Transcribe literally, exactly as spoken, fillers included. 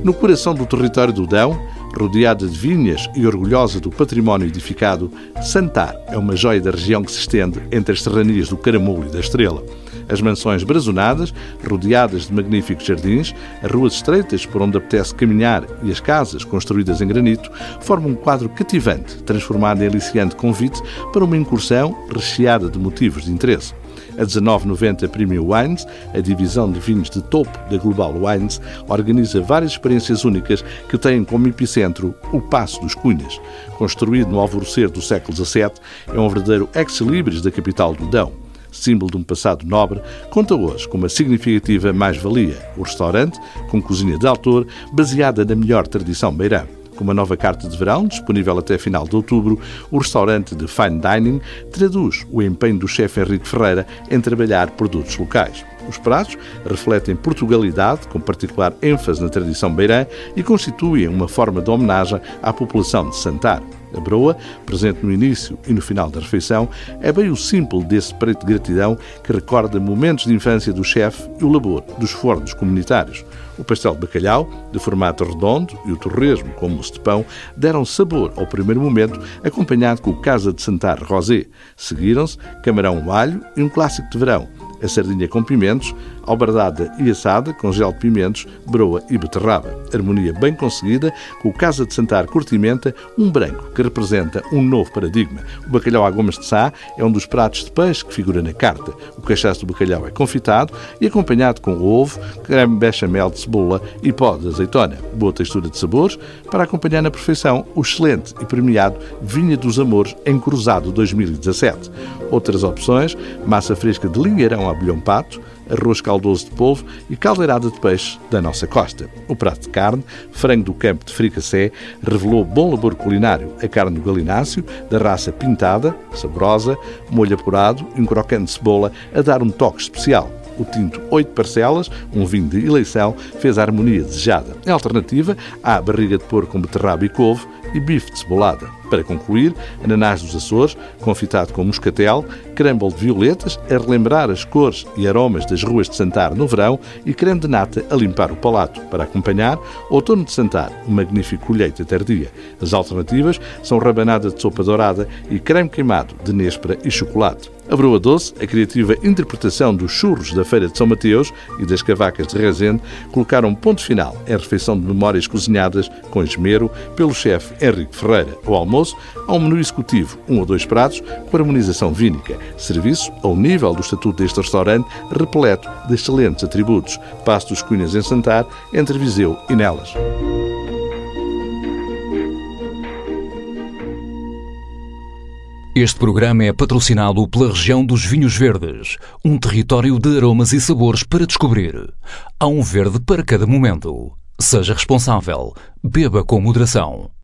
No coração do território do Dão, rodeada de vinhas e orgulhosa do património edificado, Santar é uma joia da região que se estende entre as serranias do Caramulo e da Estrela. As mansões brazonadas, rodeadas de magníficos jardins, as ruas estreitas por onde apetece caminhar e as casas construídas em granito formam um quadro cativante, transformado em aliciante convite para uma incursão recheada de motivos de interesse. A dezenove noventa Premium Wines, a divisão de vinhos de topo da Global Wines, organiza várias experiências únicas que têm como epicentro o Paço dos Cunhas. Construído no alvorecer do século dezassete, é um verdadeiro ex-libris da capital do Dão. Símbolo de um passado nobre, conta hoje com uma significativa mais-valia: o restaurante, com cozinha de autor, baseada na melhor tradição beirã. Com uma nova carta de verão, disponível até final de outubro, o restaurante de Fine Dining traduz o empenho do chefe Henrique Ferreira em trabalhar produtos locais. Os pratos refletem Portugalidade, com particular ênfase na tradição beirã, e constituem uma forma de homenagem à população de Santar. A broa, presente no início e no final da refeição, é bem o símbolo desse preto de gratidão que recorda momentos de infância do chefe e o labor dos fornos comunitários. O pastel de bacalhau, de formato redondo, e o torresmo, com mousse de pão, deram sabor ao primeiro momento, acompanhado com o Casa de Santar Rosé. Seguiram-se camarão alho e um clássico de verão: a sardinha com pimentos, albardada e assada com gel de pimentos, broa e beterraba. Harmonia bem conseguida com o Casa de Santar Curtimenta, um branco que representa um novo paradigma. O bacalhau à gomas de sá é um dos pratos de peixe que figura na carta. O cachaço do bacalhau é confitado e acompanhado com ovo, creme bechamel de cebola e pó de azeitona. Boa textura de sabores para acompanhar na perfeição o excelente e premiado Vinha dos Amores em Cruzado dois mil e dezassete. Outras opções: massa fresca de lingueirão à bolhão pato, arroz caldoso de polvo e caldeirada de peixe da nossa costa. O prato de carne, frango do campo de fricassé, revelou bom labor culinário. A carne do galináceo, da raça pintada, saborosa, molho apurado e um crocante de cebola a dar um toque especial. O tinto oito parcelas, um vinho de eleição, fez a harmonia desejada. Em alternativa, há barriga de porco com beterraba e couve e bife de cebolada. Para concluir, ananás dos Açores, confitado com moscatel, crumble de violetas, a relembrar as cores e aromas das ruas de Santar no verão, e creme de nata a limpar o palato. Para acompanhar, outono de Santar, um magnífico colheita tardia. As alternativas são rabanada de sopa dourada e creme queimado de nêspera e chocolate. A broa doce, a criativa interpretação dos churros da Feira de São Mateus e das cavacas de Rezende, colocaram um ponto final em refeição de memórias cozinhadas com esmero pelo chefe Henrique Ferreira. Ao almoço, há um menu executivo, um ou dois pratos com harmonização vínica. Serviço ao nível do estatuto deste restaurante, repleto de excelentes atributos. Paço dos Cunhas em Santar, entre Viseu e Nelas. Este programa é patrocinado pela região dos Vinhos Verdes, um território de aromas e sabores para descobrir. Há um verde para cada momento. Seja responsável. Beba com moderação.